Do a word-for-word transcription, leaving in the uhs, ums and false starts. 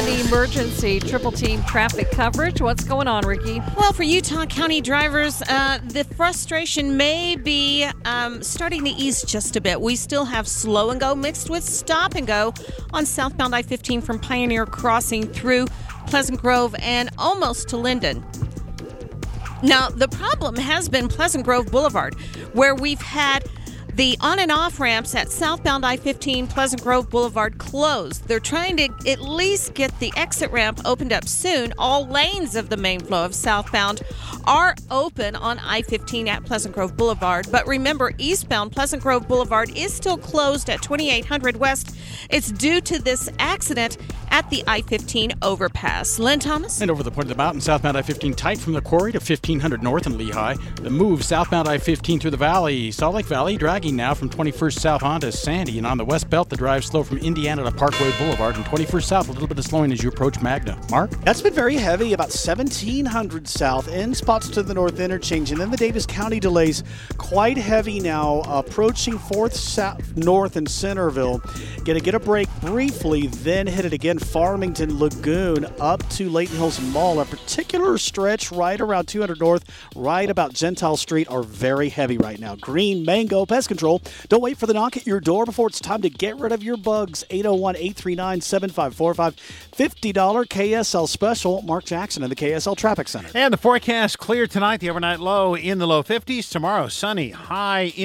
and emergency triple team traffic coverage. What's going on, Ricky? Well, for Utah County drivers, uh, the frustration may be um, starting to ease just a bit. We still have slow and go mixed with stop and go on southbound I fifteen from Pioneer Crossing through Pleasant Grove and almost to Linden. Now, the problem has been Pleasant Grove Boulevard, where we've had the on and off ramps at southbound I fifteen Pleasant Grove Boulevard closed. They're trying to at least get the exit ramp opened up soon. All lanes of the main flow of southbound are open on I fifteen at Pleasant Grove Boulevard. But remember, eastbound Pleasant Grove Boulevard is still closed at twenty-eight hundred West. It's due to this accident at the I fifteen overpass. Lynn Thomas? And over the point of the mountain, southbound I fifteen tight from the quarry to fifteen hundred north in Lehigh. The move southbound I fifteen through the valley, Salt Lake Valley, dragging now from twenty-first south on to Sandy. And on the west belt, the drive slow from Indiana to Parkway Boulevard. And twenty-first south, a little bit of slowing as you approach Magna. Mark? That's been very heavy, about seventeen hundred south, in spots to the north interchange. And then the Davis County delays quite heavy now, approaching fourth south, north in Centerville. Going to get a break briefly, then hit it again. Farmington Lagoon up to Layton Hills Mall. A particular stretch right around two hundred north, right about Gentile Street are very heavy right now. Green Mango Pest Control. Don't wait for the knock at your door before it's time to get rid of your bugs. eight oh one, eight three nine, seven five four five. fifty dollars K S L special. Mark Jackson in the K S L Traffic Center. And the forecast clear tonight. The overnight low in the low fifties. Tomorrow, sunny, high in